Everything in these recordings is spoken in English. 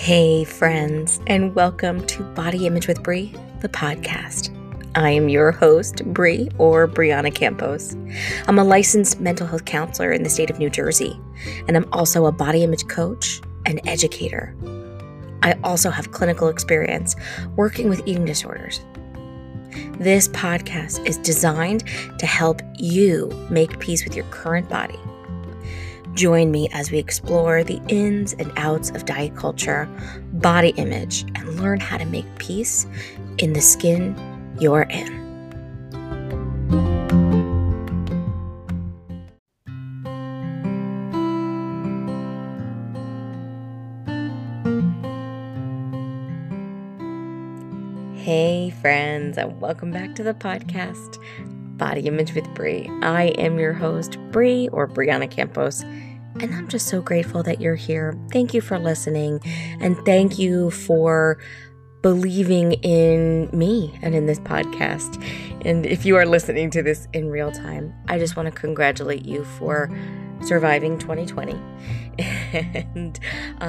Hey friends, and welcome to Body Image with Brie, the podcast. I am your host, Brie, or Brianna Campos. I'm a licensed mental health counselor in the state of New Jersey, and I'm also a body image coach and educator. I also have clinical experience working with eating disorders. This podcast is designed to help you make peace with your current body. Join me as we explore the ins and outs of diet culture, body image, and learn how to make peace in the skin you're in. Hey friends, and welcome back to the podcast, Body Image with Brie. I am your host, Brie, or Brianna Campos, and I'm just so grateful that you're here. Thank you for listening, and thank you for believing in me and in this podcast. And if you are listening to this in real time, I just want to congratulate you for surviving 2020. And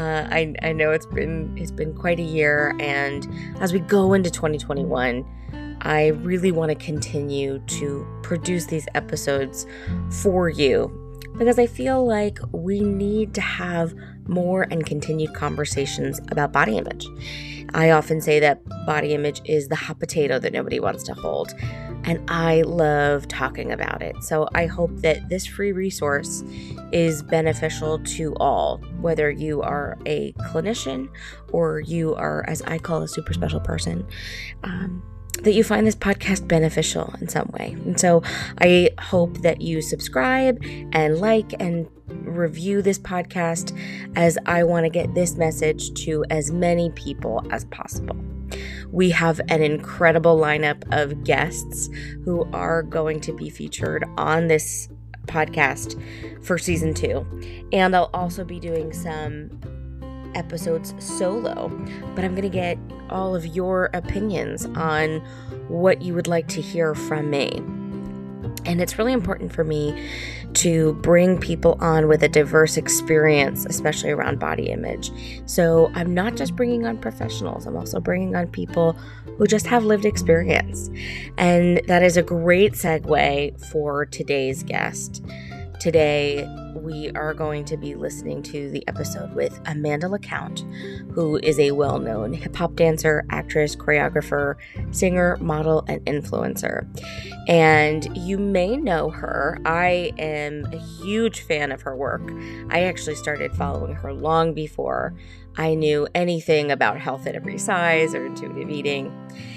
I know it's been quite a year, and as we go into 2021, I really want to continue to produce these episodes for you, because I feel like we need to have more and continued conversations about body image. I often say that body image is the hot potato that nobody wants to hold, and I love talking about it. So I hope that this free resource is beneficial to all, whether you are a clinician or you are, as I call, a super special person, that you find this podcast beneficial in some way. And so I hope that you subscribe and like and review this podcast, as I want to get this message to as many people as possible. We have an incredible lineup of guests who are going to be featured on this podcast for season 2. And I'll also be doing some episodes solo, but I'm going to get all of your opinions on what you would like to hear from me. And it's really important for me to bring people on with a diverse experience, especially around body image. So I'm not just bringing on professionals, I'm also bringing on people who just have lived experience. And that is a great segue for today's guest. Today, we are going to be listening to the episode with Amanda LeCount, who is a well-known hip-hop dancer, actress, choreographer, singer, model, and influencer. And you may know her. I am a huge fan of her work. I actually started following her long before I knew anything about health at every size or intuitive eating.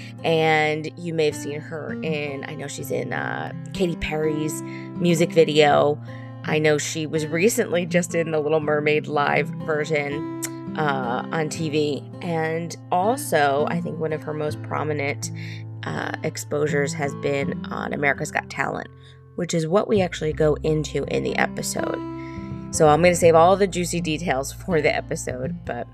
And you may have seen her I know she's in Katy Perry's music video. I know she was recently just in the Little Mermaid live version on TV. And also, I think one of her most prominent exposures has been on America's Got Talent, which is what we actually go into in the episode. So I'm going to save all the juicy details for the episode, but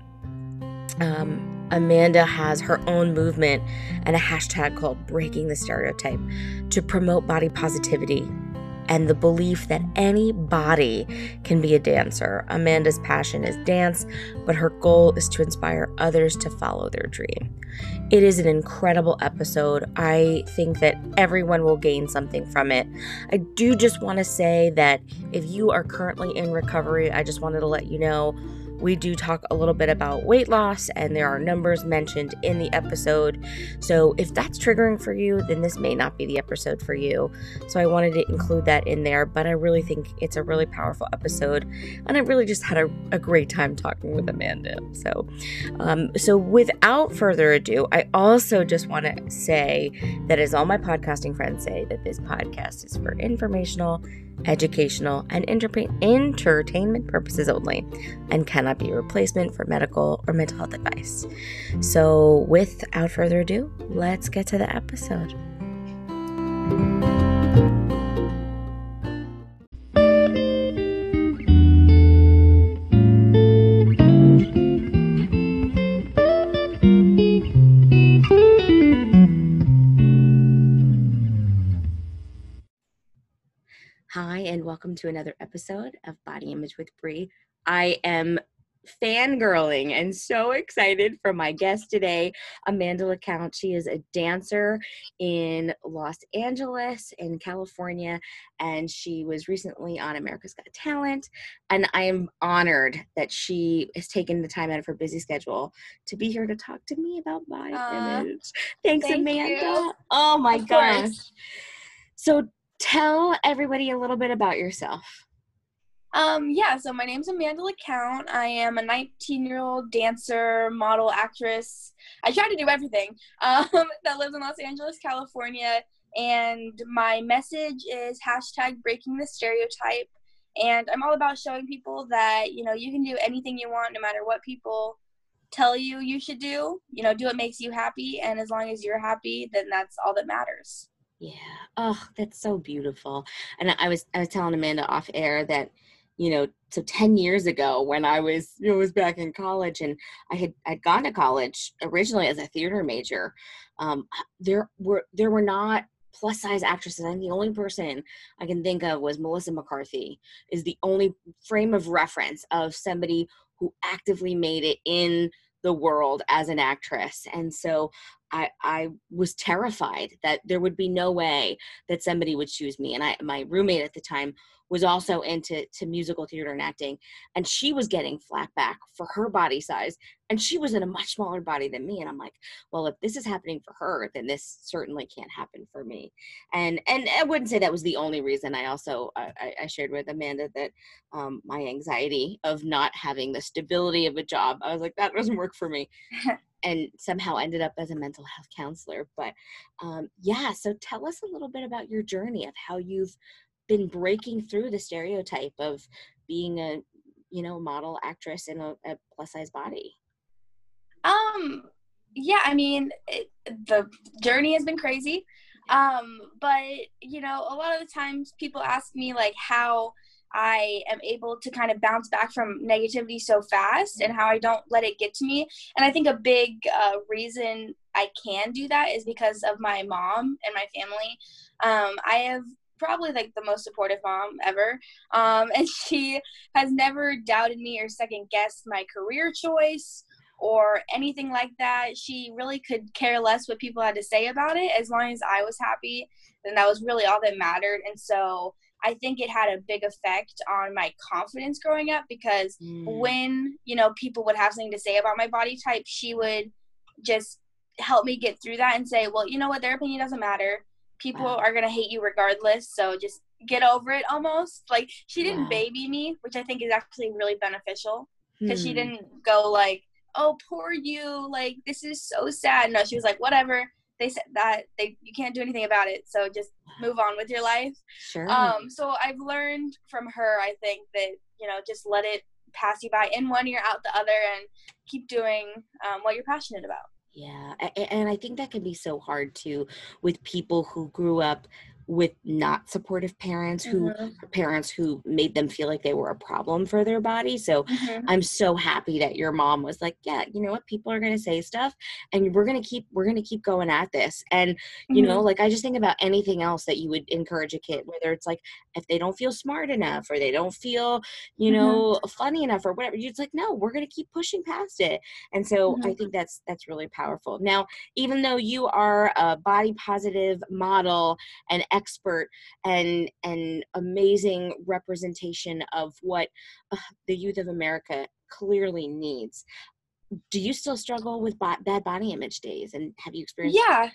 Amanda has her own movement and a hashtag called Breaking the Stereotype to promote body positivity and the belief that any body can be a dancer. Amanda's passion is dance, but her goal is to inspire others to follow their dream. It is an incredible episode. I think that everyone will gain something from it. I do just want to say that if you are currently in recovery, I just wanted to let you know we do talk a little bit about weight loss, and there are numbers mentioned in the episode. So if that's triggering for you, then this may not be the episode for you. So I wanted to include that in there, but I really think it's a really powerful episode, and I really just had a great time talking with Amanda. So without further ado, I also just want to say that, as all my podcasting friends say, that this podcast is for informational, educational, and entertainment purposes only, and cannot be a replacement for medical or mental health advice. So without further ado, let's get to the episode. Hi, and welcome to another episode of Body Image with Brie. I am fangirling and so excited for my guest today, Amanda LeCount. She is a dancer in Los Angeles, in California, and she was recently on America's Got Talent. And I am honored that she has taken the time out of her busy schedule to be here to talk to me about body image. Thanks, Thank Amanda. you. Oh my Of gosh. course. So tell everybody a little bit about yourself. So my name's Amanda LeCount. I am a 19-year-old dancer, model, actress. I try to do everything that lives in Los Angeles, California. And my message is #breaking the stereotype. And I'm all about showing people that, you can do anything you want, no matter what people tell you should do. Do what makes you happy. And as long as you're happy, then that's all that matters. Yeah. Oh, that's so beautiful. And I was telling Amanda off air that, so 10 years ago when I was back in college, and I'd gone to college originally as a theater major, there were not plus size actresses. And the only person I can think of was Melissa McCarthy, is the only frame of reference of somebody who actively made it in the world as an actress. And so I was terrified that there would be no way that somebody would choose me. And my roommate at the time was also into musical theater and acting, and she was getting flat back for her body size, and she was in a much smaller body than me. And I'm like, well, if this is happening for her, then this certainly can't happen for me. And I wouldn't say that was the only reason. I also I shared with Amanda that my anxiety of not having the stability of a job, I was like, that doesn't work for me. And somehow ended up as a mental health counselor. But so tell us a little bit about your journey of how you've been breaking through the stereotype of being a model actress in a plus size body. The journey has been crazy. But a lot of the times people ask me like how I am able to kind of bounce back from negativity so fast and how I don't let it get to me. And I think a big reason I can do that is because of my mom and my family. I have probably like the most supportive mom ever. And she has never doubted me or second guessed my career choice or anything like that. She really could care less what people had to say about it. As long as I was happy, then that was really all that mattered. And so I think it had a big effect on my confidence growing up, because when, people would have something to say about my body type, she would just help me get through that and say, well, you know what, their opinion doesn't matter. People are going to hate you regardless. So just get over it almost. Like, she didn't baby me, which I think is actually really beneficial, because she didn't go like, oh, poor you, like, this is so sad. No, she was like, whatever. They said that you can't do anything about it, so just move on with your life. Sure. So I've learned from her, I think, that, just let it pass you by in one ear, out the other, and keep doing what you're passionate about. Yeah. And I think that can be so hard too, with people who grew up with not supportive parents, parents who made them feel like they were a problem for their body. So I'm so happy that your mom was like, yeah, you know what, people are going to say stuff, and we're going to keep going at this. And, like, I just think about anything else that you would encourage a kid, whether it's like, if they don't feel smart enough, or they don't feel, funny enough, or whatever, you're just like, no, we're going to keep pushing past it. And so I think that's really powerful. Now, even though you are a body positive model and expert and amazing representation of what the youth of America clearly needs, do you still struggle with bad body image days? And have you experienced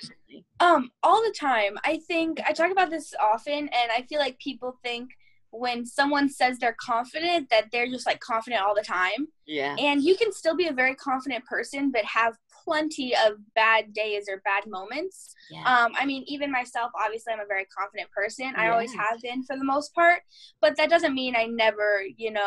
all the time? I think I talk about this often, and I feel like people think when someone says they're confident that they're just like confident all the time. Yeah. And you can still be a very confident person but have plenty of bad days or bad moments. Yeah. Even myself, obviously I'm a very confident person. I always have been for the most part, but that doesn't mean I never,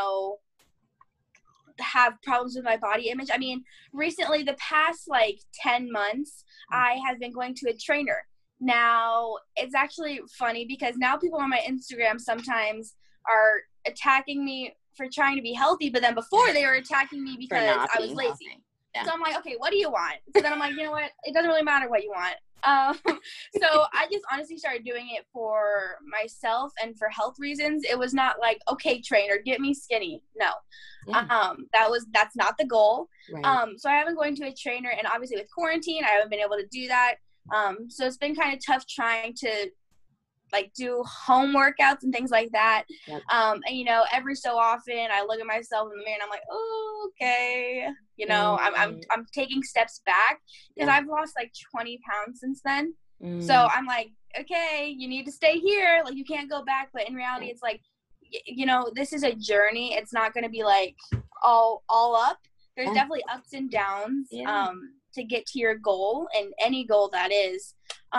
have problems with my body image. Recently, the past 10 months, I have been going to a trainer. Now, it's actually funny because now people on my Instagram sometimes are attacking me for trying to be healthy, but then before they were attacking me because I was lazy. Yeah. So I'm like, okay, what do you want? So then I'm like, you know what? It doesn't really matter what you want. Um, so I just honestly started doing it for myself and for health reasons. It was not like, okay, trainer, get me skinny. No. Yeah. That's not the goal. Right. So I haven't going to a trainer, and obviously with quarantine, I haven't been able to do that. So it's been kind of tough trying to like do home workouts and things like that. Yep. And you know, every so often I look at myself in the mirror and I'm like, oh, okay. You know, I'm taking steps back because I've lost like 20 pounds since then. So I'm like, okay, you need to stay here. Like you can't go back. But in reality, it's like, you know, this is a journey. It's not going to be like all up. There's definitely ups and downs to get to your goal, and any goal that is.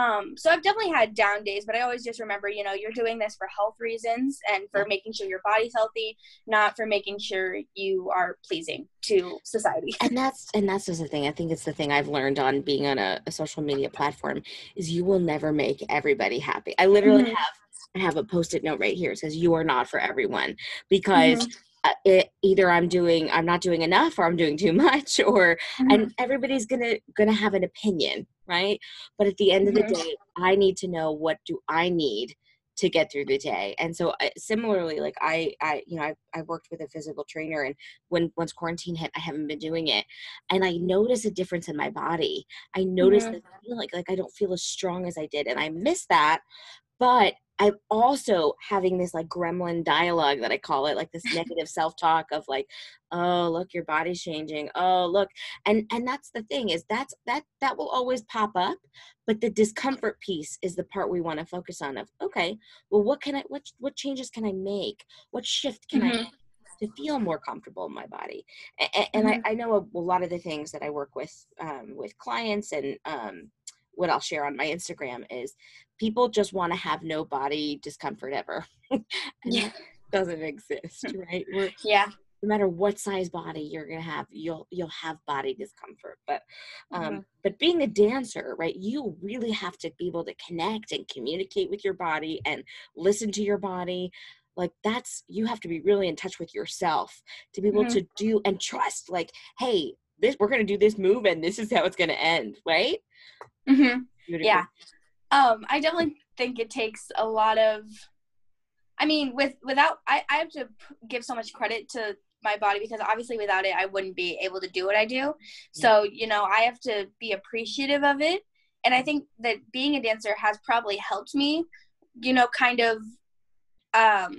So I've definitely had down days, but I always just remember, you know, you're doing this for health reasons and for making sure your body's healthy, not for making sure you are pleasing to society. And that's just the thing. I think it's the thing I've learned on being on a social media platform is you will never make everybody happy. I literally have a Post-it note right here. It says you are not for everyone, because either I'm not doing enough, or I'm doing too much, or and everybody's gonna have an opinion, right? But at the end of the day, I need to know, what do I need to get through the day? And so similarly, like I worked with a physical trainer, and once quarantine hit, I haven't been doing it, and I notice a difference in my body. I notice that I feel like I don't feel as strong as I did, and I miss that. But I'm also having this like gremlin dialogue that I call it, like this negative self-talk of like, oh, look, your body's changing. Oh, look. And that's the thing, is that will always pop up. But the discomfort piece is the part we want to focus on of, okay, well, what changes can I make? What shift can I make to feel more comfortable in my body? And I know a lot of the things that I work with clients, and what I'll share on my Instagram is people just want to have no body discomfort ever. And that doesn't exist, right? No matter what size body you're gonna have, you'll have body discomfort. But but being a dancer, right, you really have to be able to connect and communicate with your body and listen to your body. Like you have to be really in touch with yourself to be able to do and trust, like, hey, we're gonna do this move and this is how it's gonna end, right? Yeah. I definitely think it takes a lot of, I mean, I have to give so much credit to my body, because obviously without it, I wouldn't be able to do what I do. So, you know, I have to be appreciative of it. And I think that being a dancer has probably helped me, you know, kind of, I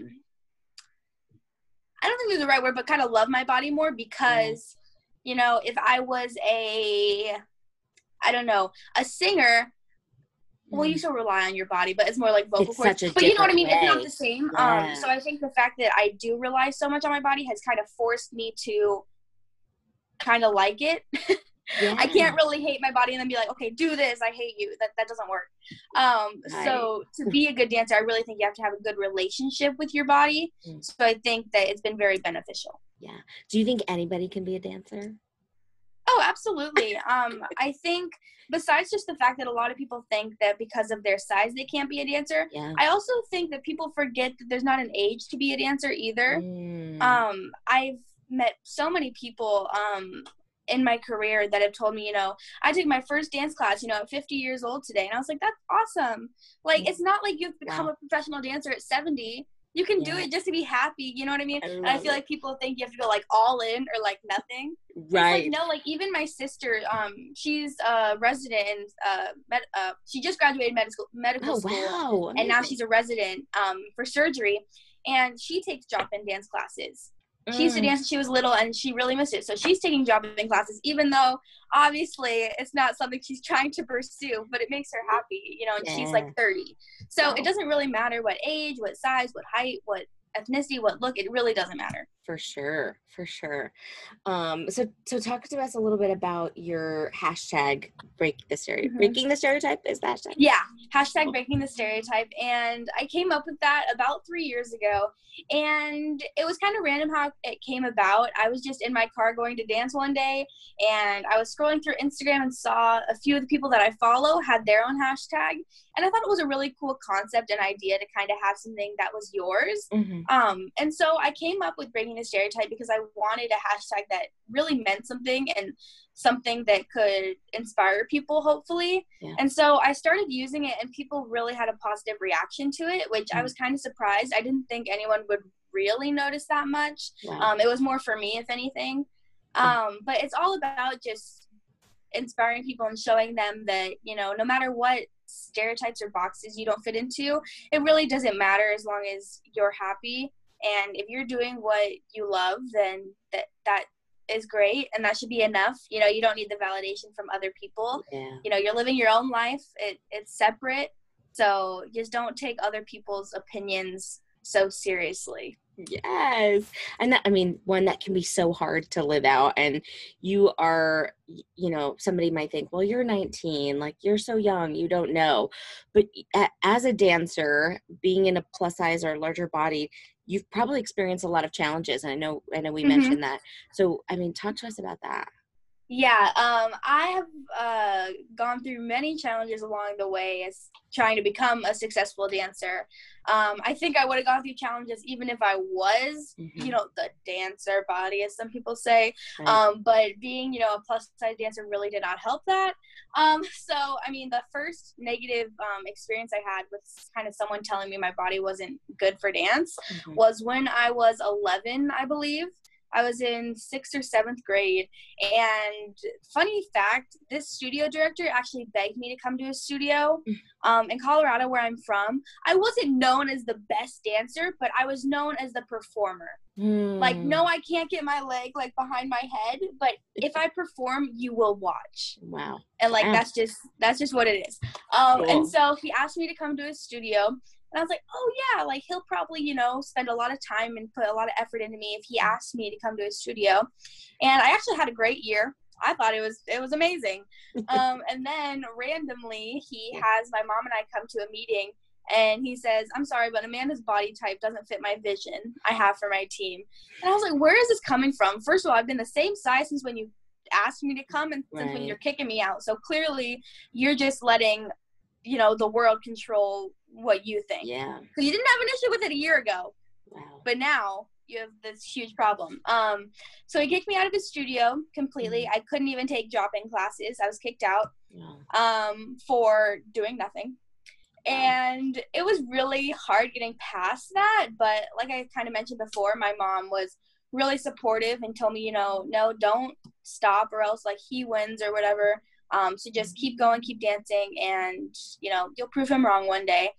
don't think there's the right word, but kind of love my body more, because, you know, if I was a singer, well, you still rely on your body, but it's more like vocal cords. But you know what I mean? It's not the same. So I think the fact that I do rely so much on my body has kind of forced me to kind of like it. I can't really hate my body and then be like, okay, do this, I hate you. That doesn't work. So to be a good dancer, I really think you have to have a good relationship with your body. So I think that it's been very beneficial. Yeah. Do you think anybody can be a dancer? Oh, absolutely. I think besides just the fact that a lot of people think that because of their size they can't be a dancer, I also think that people forget that there's not an age to be a dancer either. I've met so many people in my career that have told me, you know, I took my first dance class, you know, at 50 years old today. And I was like, that's awesome. Like, it's not like you have to become a professional dancer at 70. You can do it just to be happy. You know what I mean? And I feel like people think you have to go like all in or like nothing. Right. It's like, no, like even my sister, she's a resident in, she just graduated medical school. And now she's a resident for surgery. And she takes drop-in dance classes. She used to dance when she was little, and she really missed it. So she's taking drop-in classes, even though obviously it's not something she's trying to pursue, but it makes her happy, you know, and she's like 30. So it doesn't really matter what age, what size, what height, what ethnicity, what look, it really doesn't matter. For sure. So talk to us a little bit about your hashtag breaking the stereotype. Breaking the stereotype is the hashtag? Yeah, hashtag breaking the stereotype. And I came up with that about 3 years ago. And it was kind of random how it came about. I was just in my car going to dance one day, and I was scrolling through Instagram and saw a few of the people that I follow had their own hashtag. And I thought it was a really cool concept and idea to kind of have something that was yours. And so I came up with breaking the stereotype because I wanted a hashtag that really meant something and something that could inspire people, hopefully. Yeah. And so I started using it, and people really had a positive reaction to it, which I was kind of surprised. I didn't think anyone would really notice that much. Wow. It was more for me, if anything. But it's all about just inspiring people and showing them that, you know, no matter what stereotypes or boxes you don't fit into, it really doesn't matter as long as you're happy. And if you're doing what you love, then that is great, and that should be enough. You know, you don't need the validation from other people. Yeah. You know, you're living your own life. It's separate. So just don't take other people's opinions so seriously. Yes. And that, I mean, one that can be so hard to live out. And you are, you know, somebody might think, well, you're 19, like you're so young, you don't know. But as a dancer, being in a plus size or larger body, you've probably experienced a lot of challenges. And I know we mentioned that. So, I mean, talk to us about that. Yeah, I have gone through many challenges along the way as trying to become a successful dancer. I think I would have gone through challenges even if I was, you know, the dancer body, as some people say. Right. But being, you know, a plus size dancer really did not help that. So, I mean, the first negative experience I had with kind of someone telling me my body wasn't good for dance was when I was 11, I believe. I was in 6th or 7th grade, and funny fact, this studio director actually begged me to come to his studio in Colorado, where I'm from. I wasn't known as the best dancer, but I was known as the performer. Like, no, I can't get my leg like behind my head, but if I perform, you will watch. Wow. And like that's just what it is. Cool. And so he asked me to come to his studio. And I was like, oh, yeah, like he'll probably, you know, spend a lot of time and put a lot of effort into me if he asked me to come to his studio. And I actually had a great year. I thought it was amazing. And then randomly he has my mom and I come to a meeting, and he says, I'm sorry, but Amanda's body type doesn't fit my vision I have for my team. And I was like, where is this coming from? First of all, I've been the same size since when you asked me to come and since when you're kicking me out. So clearly you're just letting, you know, the world control what you think. Yeah. Because you didn't have an issue with it a year ago. Wow. But now you have this huge problem. So he kicked me out of his studio completely. I couldn't even take drop-in classes. I was kicked out for doing nothing. And it was really hard getting past that. But like I kind of mentioned before, my mom was really supportive and told me, you know, no, don't stop or else like he wins or whatever. So just keep going, keep dancing, and, you know, you'll prove him wrong one day,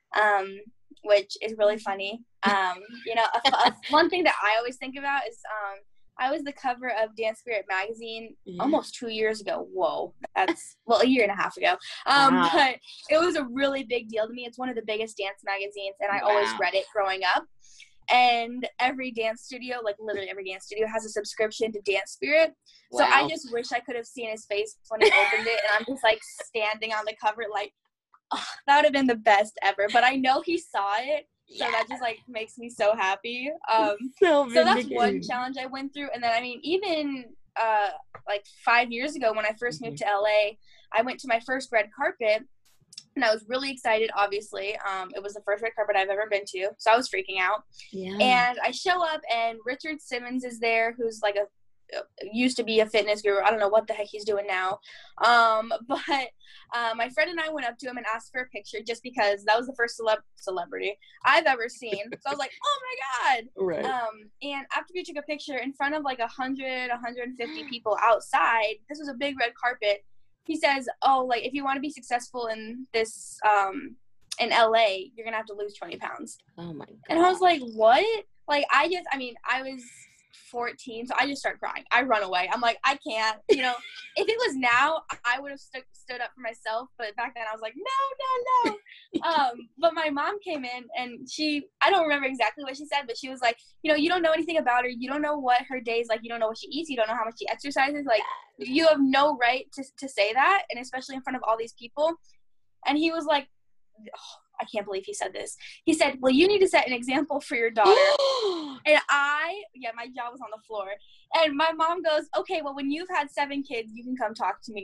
which is really funny. You know, one thing that I always think about is I was the cover of Dance Spirit magazine almost 2 years ago. Whoa, that's, well, a year and a half ago. But it was a really big deal to me. It's one of the biggest dance magazines, and I always read it growing up. And every dance studio, like literally every dance studio, has a subscription to Dance Spirit. So I just wish I could have seen his face when he opened it, and I'm just like standing on the cover like, oh, that would have been the best ever. But I know he saw it, so that just like makes me so happy. So that's one challenge I went through. And then, I mean, even like 5 years ago when I first moved to LA, I went to my first red carpet. And I was really excited, obviously. It was the first red carpet I've ever been to, so I was freaking out. And I show up, and Richard Simmons is there, who's like used to be a fitness guru. I don't know what the heck he's doing now. But my friend and I went up to him and asked for a picture just because that was the first celebrity I've ever seen. So I was like, oh my God. Right. And after we took a picture in front of like 100, 150 people outside, this was a big red carpet. He says, oh, like, if you want to be successful in this, in LA, you're going to have to lose 20 pounds. Oh, my God. And I was like, what? Like, I was 14, so I just start crying. I run away. I'm like, I can't. You know, if it was now, I would have stood up for myself. But back then, I was like, no. But my mom came in, and I don't remember exactly what she said, but she was like, you know, you don't know anything about her. You don't know what her day's like. You don't know what she eats. You don't know how much she exercises. Like, you have no right to say that, and especially in front of all these people. And he was like, oh, I can't believe he said this. He said, well, you need to set an example for your daughter. And my jaw was on the floor. And my mom goes, okay, well, when you've had 7 kids, you can come talk to me.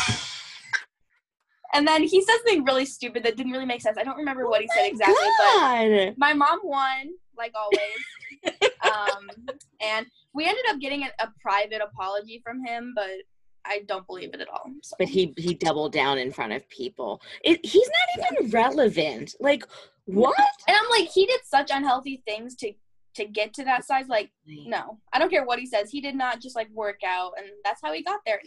And then he said something really stupid that didn't really make sense. I don't remember what he said exactly, but my mom won, like always. And we ended up getting a private apology from him, but I don't believe it at all. So. But he doubled down in front of people. He's not even relevant. Like, what? And I'm like, he did such unhealthy things to get to that size. Like, no, I don't care what he says. He did not just like work out, and that's how he got there.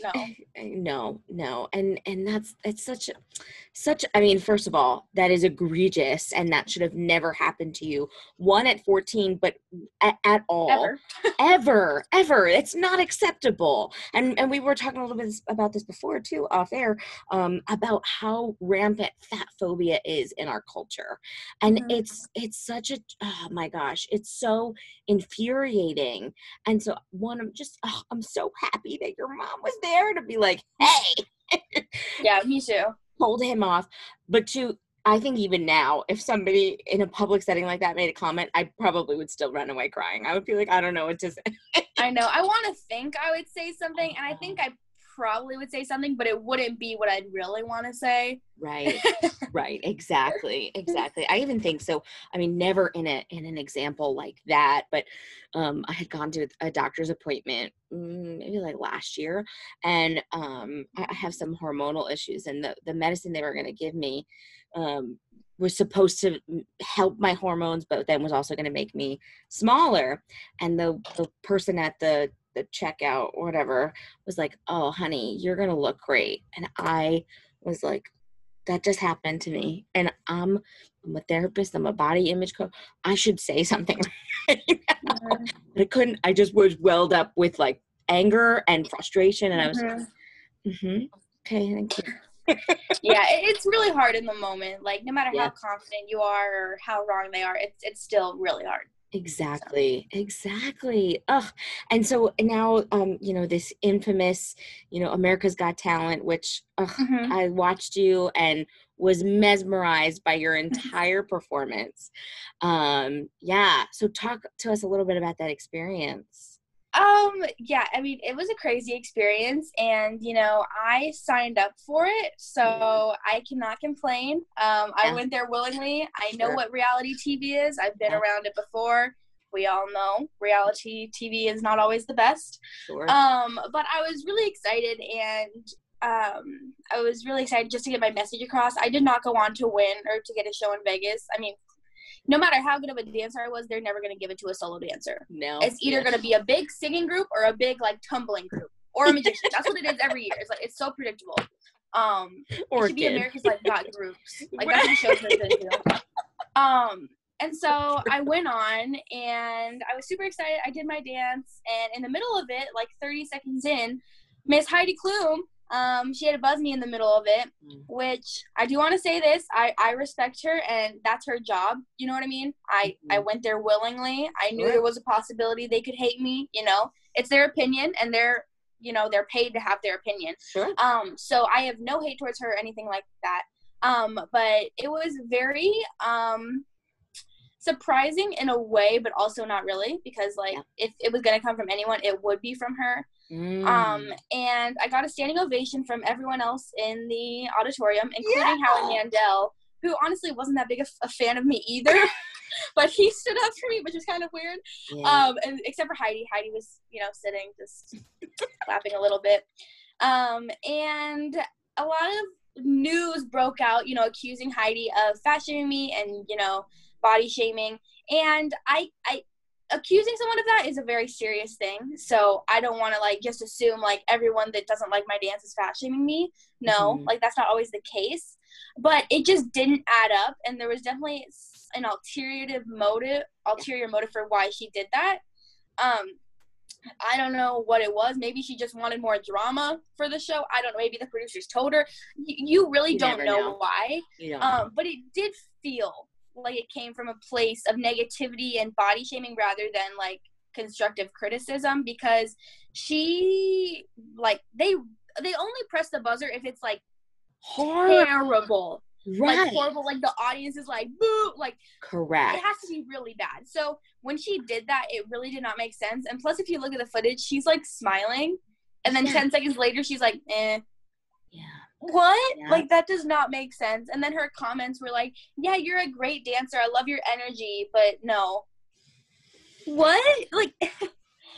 No. And it's such, I mean, first of all, that is egregious, and that should have never happened to you. One, at 14, but at all. Ever. It's not acceptable. And we were talking a little bit about this before too, off air, about how rampant fat phobia is in our culture. And it's such a, oh my gosh, it's so infuriating. And so I'm so happy that your mom was there to be like, hey. Yeah, me too. Hold him off. But I think even now, if somebody in a public setting like that made a comment, I probably would still run away crying. I would be like, I don't know what to say. I know. I want to think I would say something, and I think I probably would say something, but it wouldn't be what I'd really want to say. Right. Exactly. I even think so. I mean, never in an example like that, but I had gone to a doctor's appointment maybe like last year, and I have some hormonal issues, and the medicine they were going to give me was supposed to help my hormones, but then was also going to make me smaller. And the person at the checkout or whatever was like, oh honey, you're going to look great. And I was like, that just happened to me. And I'm a therapist. I'm a body image coach. I should say something right now. But I couldn't. I just was welled up with like anger and frustration. And I was like, okay, thank you. Yeah, it's really hard in the moment. Like, no matter how confident you are or how wrong they are, it's still really hard. Exactly. Ugh. And so now, this infamous, America's Got Talent, which I watched you and was mesmerized by your entire performance. So talk to us a little bit about that experience. Yeah, I mean, it was a crazy experience, and, I signed up for it, so I cannot complain. I went there willingly. I know what reality TV is. I've been around it before. We all know reality TV is not always the best. Sure. But I was really excited, and I was really excited just to get my message across. I did not go on to win or to get a show in Vegas. I mean, no matter how good of a dancer I was, they're never going to give it to a solo dancer. No. It's either going to be a big singing group or a big, like, tumbling group or a magician. That's what it is every year. It's so predictable. It should be America's, like, Got Groups. Like, that's what the show turns into. And so I went on, and I was super excited. I did my dance, and in the middle of it, like 30 seconds in, Miss Heidi Klum, she had to buzz me in the middle of it, which I do want to say this. I respect her, and that's her job. You know what I mean? I went there willingly. I knew there was a possibility they could hate me. It's their opinion, and they're paid to have their opinion. Sure. So I have no hate towards her or anything like that. But it was very surprising in a way, but also not really, because if it was going to come from anyone, it would be from her. And I got a standing ovation from everyone else in the auditorium, including Howie Mandel, who honestly wasn't that big a fan of me either, but he stood up for me, which was kind of weird. And except for Heidi. Heidi was, sitting, just laughing a little bit. And a lot of news broke out, accusing Heidi of fat shaming me and, body shaming. And I accusing someone of that is a very serious thing. So I don't want to just assume everyone that doesn't like my dance is fat shaming me. No, that's not always the case. But it just didn't add up, and there was definitely an ulterior motive for why she did that. I don't know what it was. Maybe she just wanted more drama for the show. I don't know. Maybe the producers told her. You really don't know why. But it did feel like it came from a place of negativity and body shaming rather than constructive criticism, because she they only press the buzzer if it's terrible. Right. Horrible, the audience is boo, correct. It has to be really bad. So when she did that, it really did not make sense. And plus, if you look at the footage, she's smiling, and then 10 seconds later she's eh. Yeah. What? Yeah. That does not make sense. And then her comments were yeah, you're a great dancer, I love your energy, but no. What?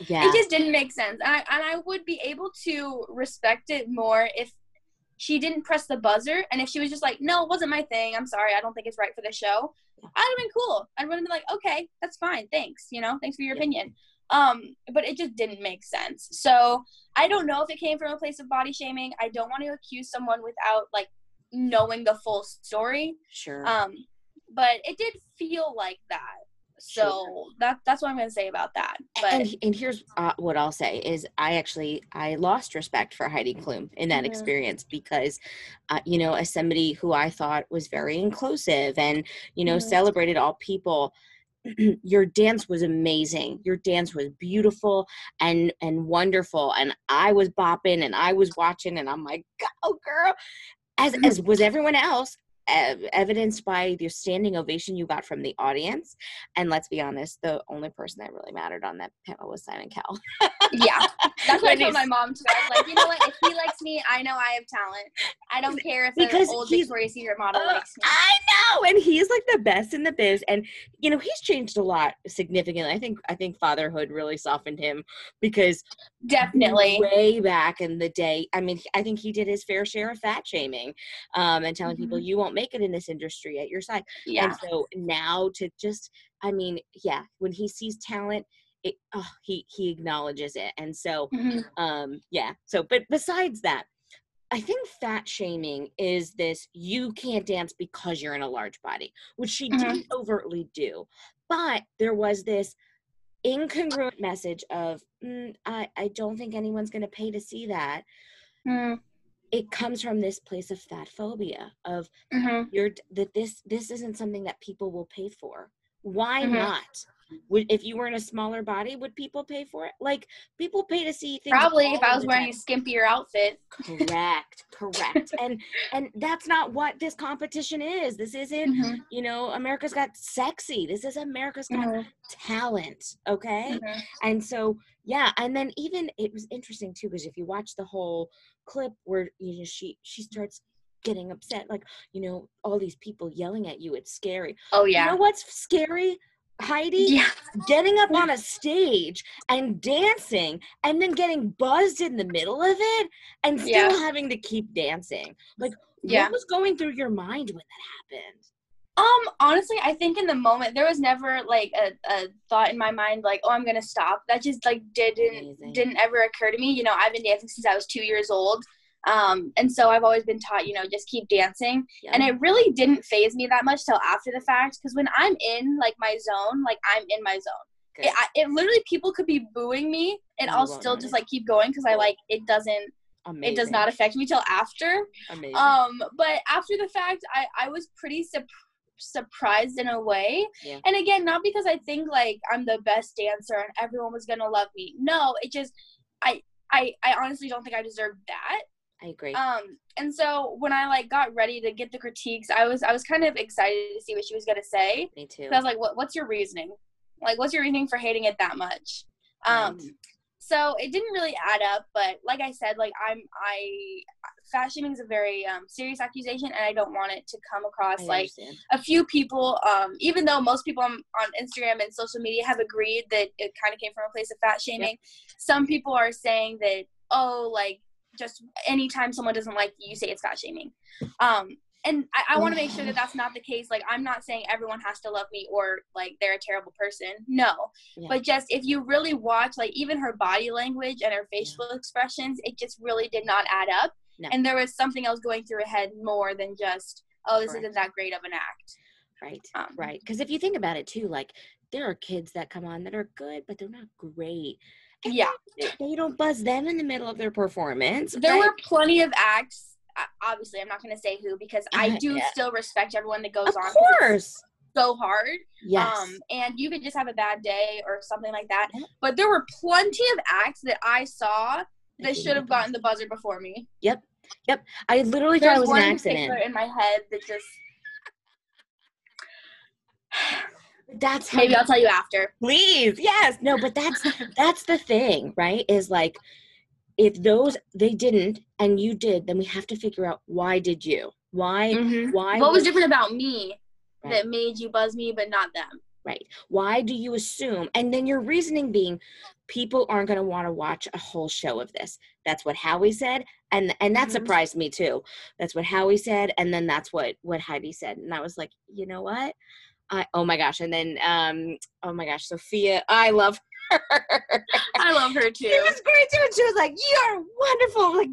it just didn't make sense. And I would be able to respect it more if she didn't press the buzzer, and if she was just like, no, it wasn't my thing, I'm sorry, I don't think it's right for the show, I'd have been cool. I would have been like, okay, that's fine, thanks, thanks for your opinion. But it just didn't make sense. So I don't know if it came from a place of body shaming. I don't want to accuse someone without like knowing the full story. Sure. But it did feel like that. So that's what I'm going to say about that. But and here's what I'll say is I lost respect for Heidi Klum in that experience because, as somebody who I thought was very inclusive and, celebrated all people, your dance was amazing. Your dance was beautiful and wonderful. And I was bopping and I was watching and I'm like, go girl, as was everyone else. Evidenced by the standing ovation you got from the audience. And let's be honest, the only person that really mattered on that panel was Simon Cowell. Yeah, that's what I told my mom too. I was like, you know what, if he likes me, I know I have talent. I don't care if an old Victoria's Secret model likes me. I know, and he's like the best in the biz, and he's changed a lot significantly. I think fatherhood really softened him because definitely way back in the day, I mean, I think he did his fair share of fat shaming, and telling people you won't make it in this industry at your size. Yeah. And so now to just, when he sees talent, he acknowledges it. And so, So, but besides that, I think fat shaming is this, you can't dance because you're in a large body, which she didn't overtly do. But there was this incongruent message of, I don't think anyone's going to pay to see that. It comes from this place of fat phobia of this isn't something that people will pay for. Why not? If you were in a smaller body, would people pay for it? Like, people pay to see things. Probably if I was wearing a skimpier outfit. Correct. And that's not what this competition is. This isn't, America's Got Sexy. This is America's Got Talent. Okay. And so, and then even it was interesting too, because if you watch the whole clip where, she starts getting upset, like, all these people yelling at you, it's scary. Oh yeah. You know what's scary? Heidi getting up on a stage and dancing and then getting buzzed in the middle of it and still having to keep dancing. Like, what was going through your mind when that happened? Honestly, I think in the moment there was never like a thought in my mind like, oh, I'm gonna stop. That just like didn't ever occur to me. I've been dancing since I was 2 years old. And so I've always been taught, just keep dancing. And it really didn't faze me that much till after the fact, because when I'm in like my zone, like I'm in my zone. It literally, people could be booing me and I'll still just like keep going because I like it does not affect me till after. Amazing. But after the fact, I was pretty surprised in a way. And again, not because I think like I'm the best dancer and everyone was gonna love me. No, it just I honestly don't think I deserved that. I agree. And so when I like got ready to get the critiques, I was kind of excited to see what she was gonna say. Me too. I was like, what's your reasoning? Like, what's your reasoning for hating it that much? So it didn't really add up, but like I said, like fat shaming is a very serious accusation, and I don't want it to come across like a few people, even though most people on Instagram and social media have agreed that it kind of came from a place of fat shaming. Some people are saying that, like, just anytime someone doesn't like you, you say it's fat shaming. And I want to make sure that that's not the case. Like, I'm not saying everyone has to love me or, like, they're a terrible person. No. But just if you really watch, like, even her body language and her facial expressions, it just really did not add up. No. And there was something else going through her head more than just, this isn't that great of an act. Right. Right. Because if you think about it, too, like, there are kids that come on that are good, but they're not great. And they don't buzz them in the middle of their performance. There were plenty of acts. Obviously, I'm not going to say who, because I do still respect everyone that goes on. Of course. So hard. Yes. And you could just have a bad day or something like that. But there were plenty of acts that I saw that should have gotten the buzzer before me. Yep. I literally thought it was an accident. In my head that just... That's maybe I'll tell you after. Please. Yes. No, but that's the thing, right? Is like, if they didn't and you did, then we have to figure out, why did you? Why? What was different about me that made you buzz me but not them? Right. Why do you assume? And then your reasoning being people aren't going to want to watch a whole show of this. That's what Howie said. And that surprised me too. That's what Howie said. And then that's what Heidi said. And I was like, you know what? Oh my gosh. And then, oh my gosh, Sophia, I love her. I love her too. She was great too. And she was like, you're wonderful. I'm like,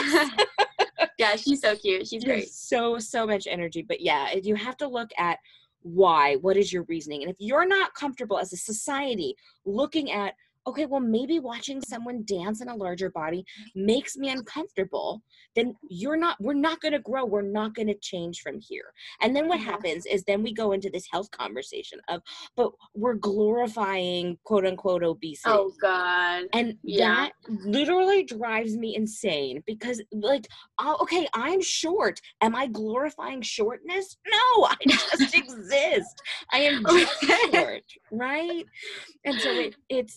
yes. Yeah, she's so cute. She's great. So much energy. But yeah, you have to look at why, what is your reasoning? And if you're not comfortable as a society looking at, okay, well, maybe watching someone dance in a larger body makes me uncomfortable, then we're not going to grow. We're not going to change from here. And then what happens is then we go into this health conversation of, but we're glorifying quote unquote obesity. Oh God. And that literally drives me insane because like, okay, I'm short. Am I glorifying shortness? No, I just exist. I am just short, right? And so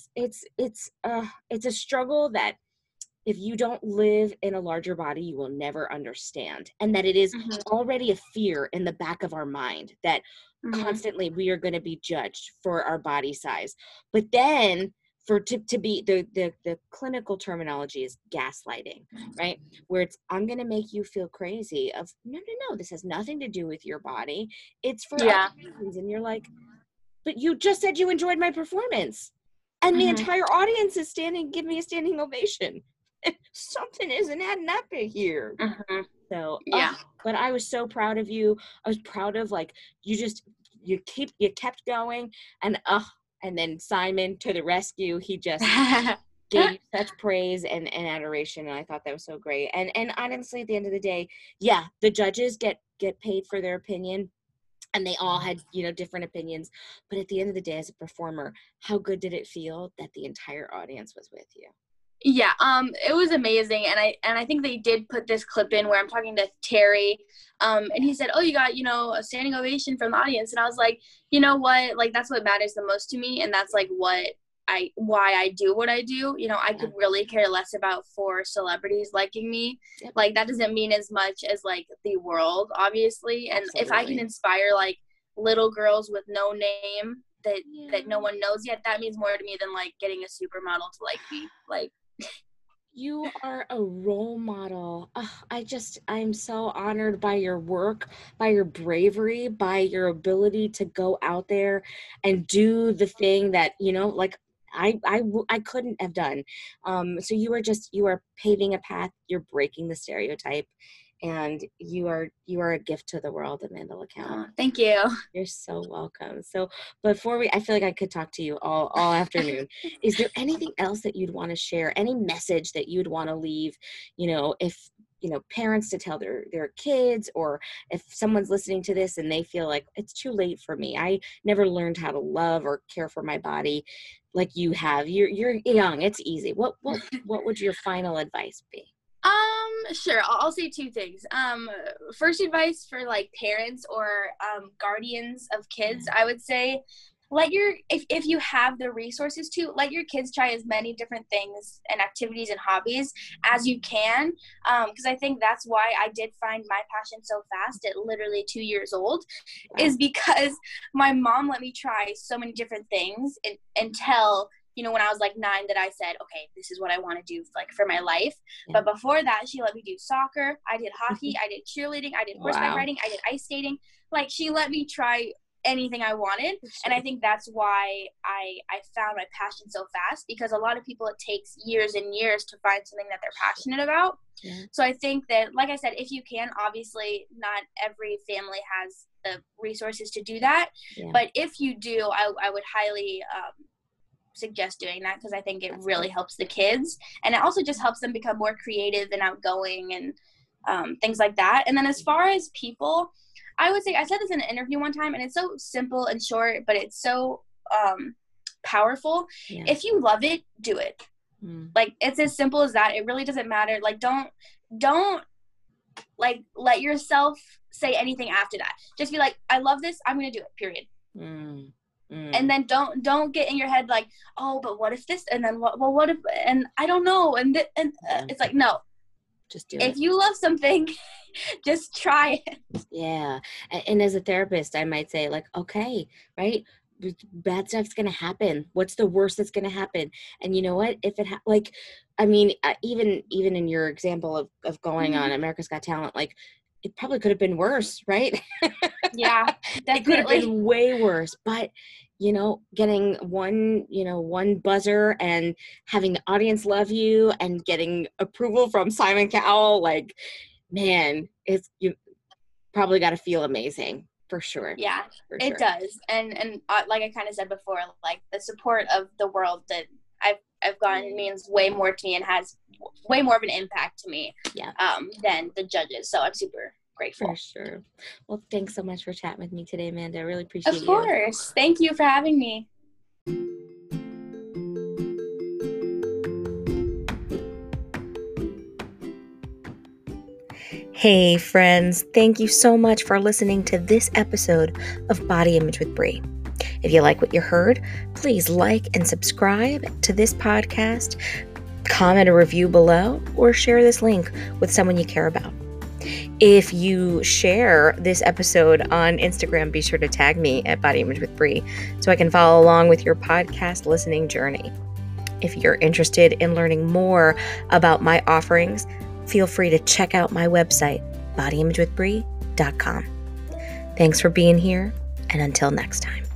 it's a struggle that if you don't live in a larger body, you will never understand. And that it is already a fear in the back of our mind that constantly we are going to be judged for our body size. But then to be the clinical terminology is gaslighting, right? Where it's, I'm going to make you feel crazy of, no, this has nothing to do with your body. It's for other reasons. And you're like, but you just said you enjoyed my performance. And the entire audience is give me a standing ovation. Something isn't adding up here. So, but I was so proud of you. I was proud of like, you kept going and then Simon to the rescue. He just gave you such praise and adoration. And I thought that was so great. And honestly, at the end of the day, the judges get paid for their opinion. And they all had, different opinions. But at the end of the day, as a performer, how good did it feel that the entire audience was with you? Yeah, it was amazing. And I think they did put this clip in where I'm talking to Terry. And he said, oh, you got, a standing ovation from the audience. And I was like, you know what? Like, that's what matters the most to me. And that's like why I do what I do. I could really care less about 4 celebrities liking me. Yep. Like, that doesn't mean as much as like the world, obviously. And if I can inspire like little girls with no name that no one knows yet, that means more to me than like getting a supermodel to like me. Like, you are a role model. I'm so honored by your work, by your bravery, by your ability to go out there and do the thing that, like I couldn't have done. So you are paving a path. You're breaking the stereotype, and you are a gift to the world, Amanda LeCount. Oh, thank you. You're so welcome. So before I feel like I could talk to you all afternoon. Is there anything else that you'd want to share? Any message that you'd want to leave, if, parents to tell their kids, or if someone's listening to this and they feel like it's too late for me. I never learned how to love or care for my body like you have. You're young. It's easy. What would your final advice be? Sure. I'll say 2 things. First advice for like parents or guardians of kids, I would say if you have the resources to, let your kids try as many different things and activities and hobbies as you can. Because I think that's why I did find my passion so fast at literally 2 years old, is because my mom let me try so many different things until when I was like 9, that I said, okay, this is what I want to do like for my life. But before that, she let me do soccer. I did hockey. I did cheerleading. I did horseback riding. I did ice skating. Like, she let me try anything I wanted. And I think that's why I found my passion so fast, because a lot of people, it takes years and years to find something that they're passionate about. So I think that, like I said, if you can, obviously not every family has the resources to do that. But if you do, I would highly suggest doing that, because I think it really helps the kids, and it also just helps them become more creative and outgoing and things like that. And then as far as people, I would say, I said this in an interview one time, and it's so simple and short, but it's so powerful. If you love it, do it. Like, it's as simple as that. It really doesn't matter. Like, don't like let yourself say anything after that. Just be like, I love this, I'm gonna do it, period. And then don't get in your head like, oh, but what if this, and then what if, and I don't know, and it's like, no, just do it. If you love something, just try it. And as a therapist, I might say like, okay, right, bad stuff's going to happen. What's the worst that's going to happen? And you know what? If it, even in your example of going on America's Got Talent, like, it probably could have been worse, right? Yeah, definitely. It could have been way worse, but getting one buzzer and having the audience love you and getting approval from Simon Cowell, like, man, you probably got to feel amazing for sure. Yeah, it does. And like I kind of said before, like, the support of the world that I've gotten means way more to me and has way more of an impact to me than the judges. So I'm super grateful. For sure. Well, thanks so much for chatting with me today, Amanda. I really appreciate it. Of course. Thank you for having me. Hey friends, thank you so much for listening to this episode of Body Image with Bree. If you like what you heard, please like and subscribe to this podcast, comment a review below, or share this link with someone you care about. If you share this episode on Instagram, be sure to tag me at Body Image with Bree so I can follow along with your podcast listening journey. If you're interested in learning more about my offerings, feel free to check out my website, bodyimagewithbree.com. Thanks for being here, and until next time.